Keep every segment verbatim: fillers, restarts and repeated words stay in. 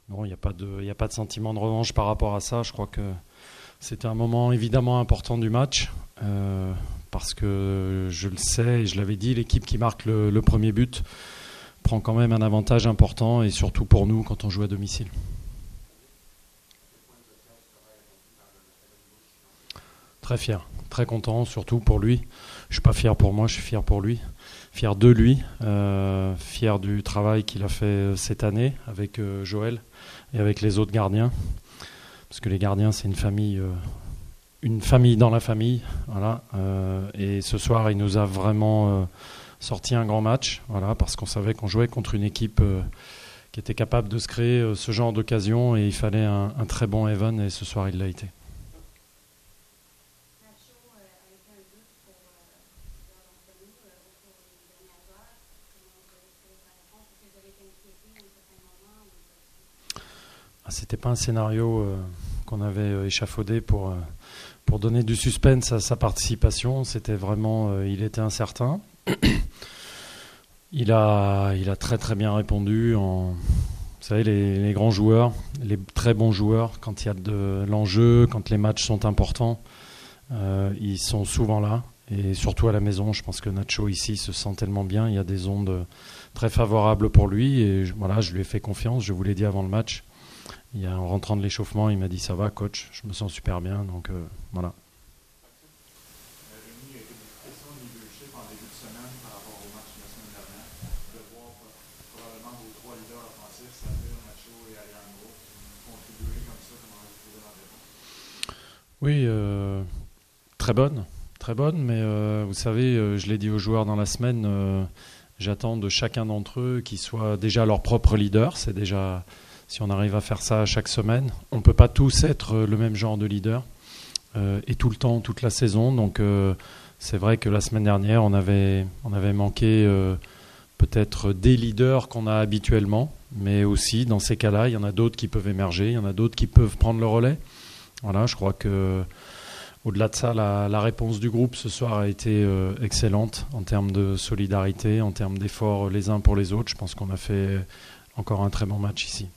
non, il n'y a pas de, il n'y a pas de sentiment de revanche par rapport à ça. Je crois que c'était un moment évidemment important du match, euh, parce que je le sais, et je l'avais dit, l'équipe qui marque le, le premier but prend quand même un avantage important, et surtout pour nous quand on joue à domicile. Très fier, très content, surtout pour lui. Je ne suis pas fier pour moi, je suis fier pour lui. Fier de lui, euh, fier du travail qu'il a fait cette année avec euh, Joël et avec les autres gardiens. Parce que les gardiens, c'est une famille, euh, une famille dans la famille. Voilà. Euh, et ce soir, il nous a vraiment euh, sorti un grand match, voilà, parce qu'on savait qu'on jouait contre une équipe euh, qui était capable de se créer euh, ce genre d'occasion, et il fallait un, un très bon Evan, et ce soir, il l'a été. C'était pas un scénario euh, qu'on avait euh, échafaudé pour, euh, pour donner du suspense à sa participation. C'était vraiment, euh, il était incertain. il, a, il a très très bien répondu. En, vous savez, les, les grands joueurs, les très bons joueurs, quand il y a de l'enjeu, quand les matchs sont importants, euh, ils sont souvent là. Et surtout à la maison, je pense que Nacho ici se sent tellement bien. Il y a des ondes très favorables pour lui. Et voilà, je lui ai fait confiance. Je vous l'ai dit avant le match. Il y a, en rentrant de l'échauffement, il m'a dit « ça va coach, je me sens super bien ». Donc euh, voilà. Rémi, il y a des questions de leadership en début de semaine par rapport au match de la semaine dernière. De voir probablement vos trois leaders offensifs, Samir, Nacho et Alejandro, contribuer comme ça, comment vous trouvez la réponse? Oui, euh, très bonne, très bonne, mais euh, vous savez, euh, je l'ai dit aux joueurs dans la semaine, euh, j'attends de chacun d'entre eux qu'ils soient déjà leur propre leader. C'est déjà... Si on arrive à faire ça chaque semaine, on ne peut pas tous être le même genre de leader euh, et tout le temps, toute la saison. Donc euh, c'est vrai que la semaine dernière, on avait, on avait manqué euh, peut-être des leaders qu'on a habituellement, mais aussi dans ces cas-là, il y en a d'autres qui peuvent émerger, il y en a d'autres qui peuvent prendre le relais. Voilà, je crois que au-delà de ça, la, la réponse du groupe ce soir a été euh, excellente en termes de solidarité, en termes d'efforts les uns pour les autres. Je pense qu'on a fait encore un très bon match ici.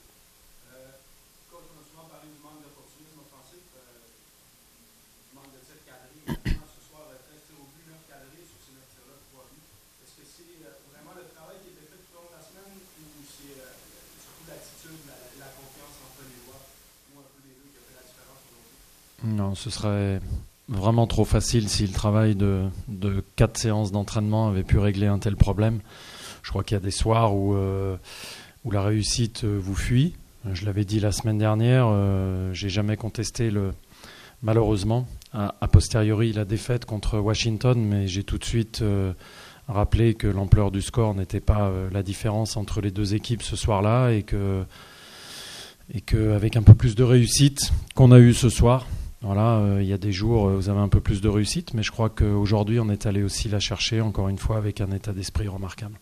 Non, ce serait vraiment trop facile si le travail de, de quatre séances d'entraînement avait pu régler un tel problème. Je crois qu'il y a des soirs où, euh, où la réussite vous fuit. Je l'avais dit la semaine dernière, euh, j'ai jamais contesté le, malheureusement, a, a posteriori la défaite contre Washington, mais j'ai tout de suite euh, rappelé que l'ampleur du score n'était pas euh, la différence entre les deux équipes ce soir-là, et que et qu'avec un peu plus de réussite qu'on a eu ce soir, voilà, euh, il y a des jours où vous avez un peu plus de réussite, mais je crois qu'aujourd'hui on est allé aussi la chercher, encore une fois, avec un état d'esprit remarquable.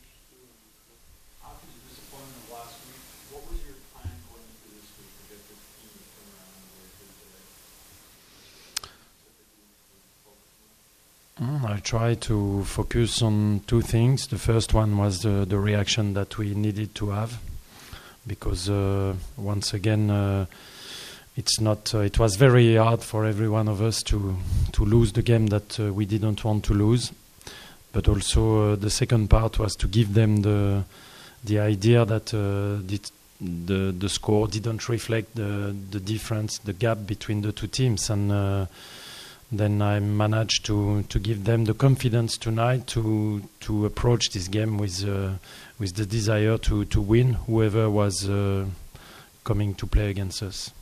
I try to focus on two things. The first one was the, the reaction that we needed to have, because uh, once again uh, it's not. Uh, it was very hard for every one of us to to lose the game that uh, we didn't want to lose. But also uh, the second part was to give them the the idea that uh, the, the the score didn't reflect the the difference, the gap between the two teams, and uh, then I managed to to give them the confidence tonight to to approach this game with uh, with the desire to to win whoever was uh, coming to play against us.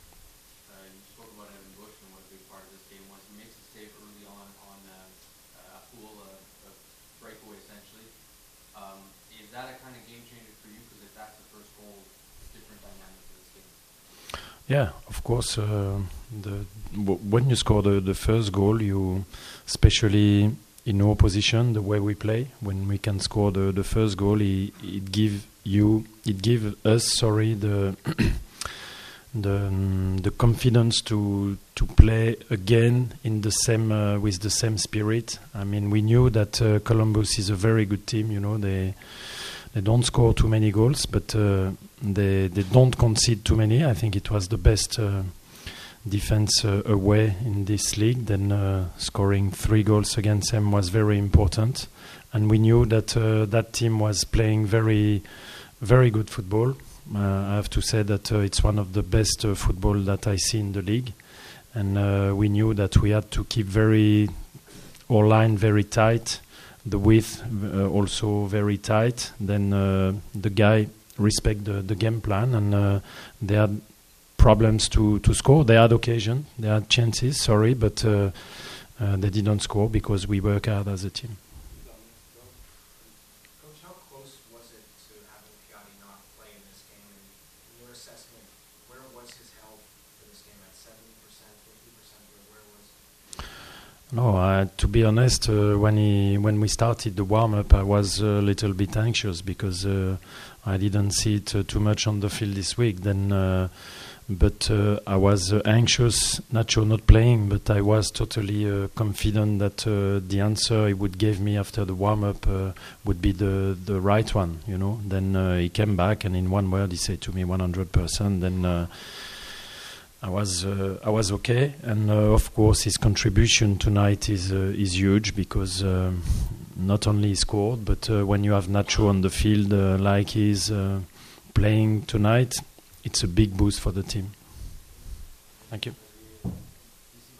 Yeah, of course. Uh, the w- when you score the, the first goal, you, especially in our position, the way we play, when we can score the, the first goal, it, it give you, it give us, sorry, the the um, the confidence to to play again in the same uh, with the same spirit. I mean, we knew that uh, Columbus is a very good team. You know, they they don't score too many goals, but uh, they they don't concede too many. I think it was the best uh, defense uh, away in this league. Then uh, scoring three goals against them was very important, and we knew that uh, that team was playing very, very good football. Uh, I have to say that uh, it's one of the best uh, football that I see in the league, and uh, we knew that we had to keep very our line very tight, the width uh, also very tight. Then uh, the guy respect the, the game plan, and uh, they had problems to, to score. They had occasion, they had chances, sorry, but uh, uh, they didn't score because we work hard as a team. Coach, how close was it to having Piatti not play in this game? And in your assessment, where was his health for this game? At seventy percent, fifty percent, where was it? No, uh, to be honest, uh, when he when we started the warm-up, I was a little bit anxious because uh, I didn't see it uh, too much on the field this week. Then, uh, but uh, I was uh, anxious, Nacho not playing, but I was totally uh, confident that uh, the answer he would give me after the warm-up uh, would be the the right one. You know. Then uh, he came back, and in one word, he said to me, one hundred percent. Then. Uh, I was uh, I was okay, and uh, of course his contribution tonight is uh, is huge because um, not only he scored, but uh, when you have Nacho on the field uh, like he's uh, playing tonight, it's a big boost for the team. Thank you.